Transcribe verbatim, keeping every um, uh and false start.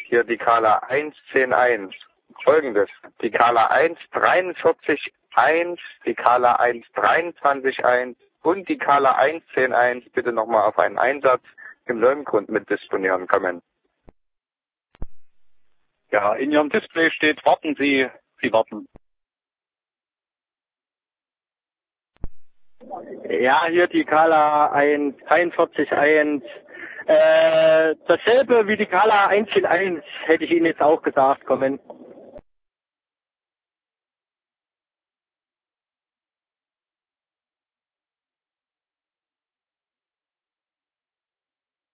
hier die Kala eins zehn eins. Folgendes, die Kala eins dreiundvierzig eins, die Kala eins dreiundzwanzig eins und die Kala eins zehn eins bitte nochmal auf einen Einsatz im Löwengrund mit disponieren kommen. Ja, in Ihrem Display steht, warten Sie, Sie warten. Ja, hier die Kala eins dreiundvierzig eins. Äh, dasselbe wie die Kala eins zehn eins hätte ich Ihnen jetzt auch gesagt, kommen.